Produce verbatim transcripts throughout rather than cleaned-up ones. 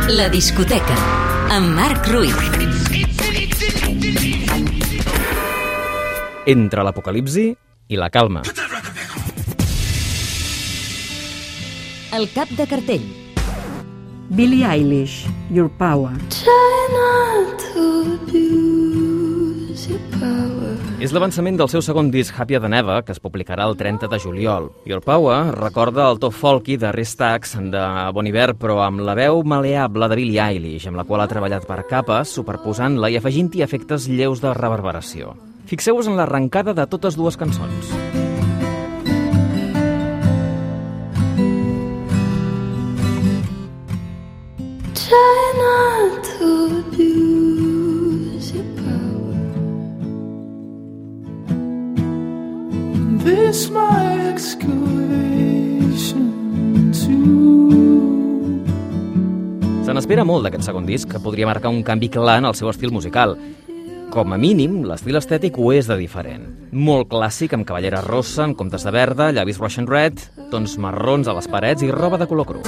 La discoteca, amb Marc Ruiz. Entre l'apocalipsi i la calma. El cap de cartell. Billie Eilish, Your Power. És l'avançament del seu segon disc, Happier Than Ever, que es publicarà el trenta de juliol. Your Power recorda el to folky de Restax de Bon Iver, però amb la veu maleable de Billie Eilish, amb la qual ha treballat per capes, superposant-la i afegint-hi efectes lleus de reverberació. Fixeu-vos en l'arrencada de totes dues cançons. Try not to abuse your power. This my excavation too. Se n'espera molt d'aquest segon disc, que podria marcar un canvi clar en el seu estil musical. Com a mínim, l'estil estètic ho és de diferent. Molt clàssic, amb cavallera rossa, en comptes de verda, llavis Russian Red, tons marrons a les parets i roba de color cru.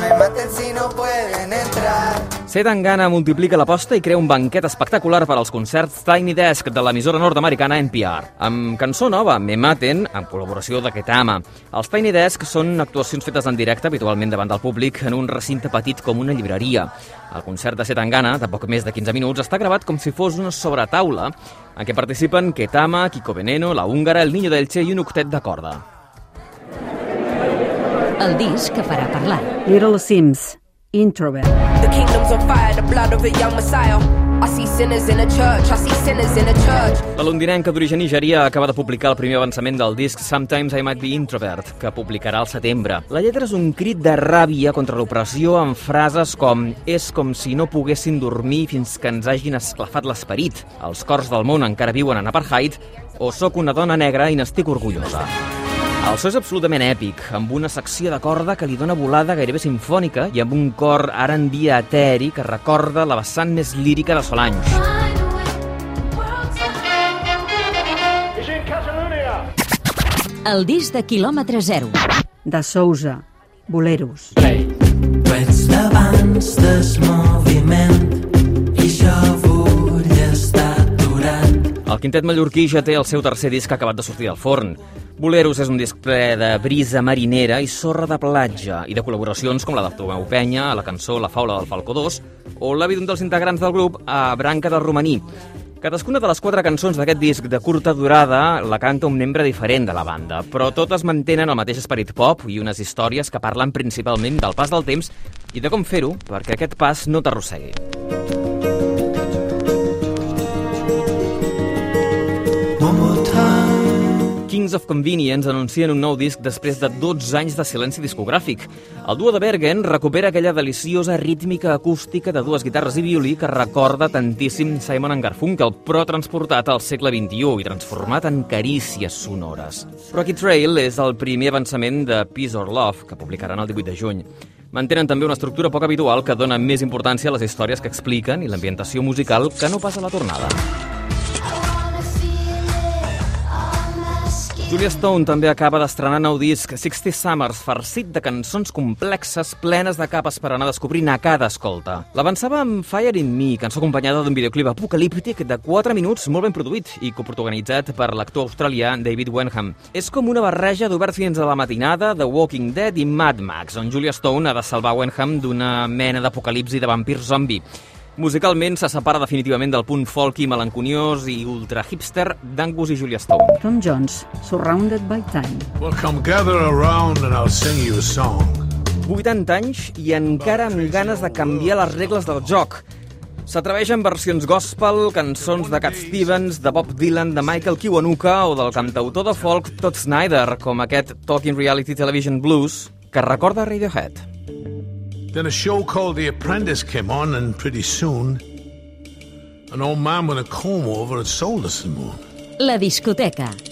Zetangana multiplica l'aposta i crea un banquet espectacular per als concerts Tiny Desk de l'emissora nord-americana N P R, amb cançó nova, Me Maten, amb col·laboració de Ketama. Els Tiny Desk són actuacions fetes en directe, habitualment davant del públic, en un recinte petit com una llibreria. El concert de Zetangana, de poc més de quinze minuts, està gravat com si fos una sobretaula, en què participen Ketama, Kiko Veneno, La Húngara, El Niño d'Elche i un octet de corda. El disc que farà parlar. Little Sims, Introvert. The kingdom's on fire, the blood of a young Messiah. I see sinners in a church, I see sinners in a church. La londinenca d'origen nigerià acaba de publicar el primer avançament del disc Sometimes I Might Be Introvert, que publicarà al setembre. La lletra és un crit de ràbia contra l'opressió amb frases com «És com si no poguessin dormir fins que ens hagin esclafat l'esperit», «Els cors del món encara viuen en apartheid» o «Soc una dona negra i n'estic orgullosa». El so és absolutament èpic, amb una secció de corda que li dona volada gairebé sinfònica i amb un cor R and B eteri que recorda la vessant més lírica de Solange. El disc de quilòmetre zero. De Sousa, Boleros. Tu ets d'abans del moviment i jo vull estar aturat. El quintet mallorquí ja té el seu tercer disc acabat de sortir del forn. Boleros és un disc ple de brisa marinera i sorra de platja i de col·laboracions com la de Tomeu Penya a la cançó La faula del Falcó dos o l'avi d'un dels integrants del grup a Branca del Romaní. Cadascuna de les quatre cançons d'aquest disc de curta durada la canta un membre diferent de la banda, però totes mantenen el mateix esperit pop i unes històries que parlen principalment del pas del temps i de com fer-ho perquè aquest pas no t'arrossegui. Kings of Convenience anuncien un nou disc després de dotze anys de silenci discogràfic. El duo de Bergen recupera aquella deliciosa rítmica acústica de dues guitarres i violí que recorda tantíssim Simon and Garfunkel, però transportat al segle vint-i-u i transformat en carícies sonores. Rocky Trail és el primer avançament de Peace or Love, que publicaran el divuit de juny. Mantenen també una estructura poc habitual que dona més importància a les històries que expliquen i l'ambientació musical que no pas a la tornada. Julia Stone també acaba d'estrenar nou disc, sixty Summers, farcit de cançons complexes, plenes de capes per anar descobrint a cada escolta. L'avançava amb Fire in Me, cançó acompanyada d'un videoclip apocalíptic de quatre minuts molt ben produït i coprotagonitzat per l'actor australià David Wenham. És com una barreja d'Obert fins a la matinada, The Walking Dead i Mad Max, on Julia Stone ha de salvar Wenham d'una mena d'apocalipsi de vampir zombi. Musicalment se separa definitivament del punt folky, melanconiós i ultra-hipster d'Angus i Julia Stone. Tom Jones, Surrounded by Time. Well, come gather around and I'll sing you a song. vuitanta anys i encara amb ganes de canviar les regles del joc. S'atreveix amb versions gospel, cançons de Cat Stevens, de Bob Dylan, de Michael Kiwanuka o del cantautor de folk Todd Snyder, com aquest Talking Reality Television Blues, que recorda Radiohead. Then a show called The Apprentice came on, and pretty soon, an old man with a comb over had sold us the moon. La discoteca.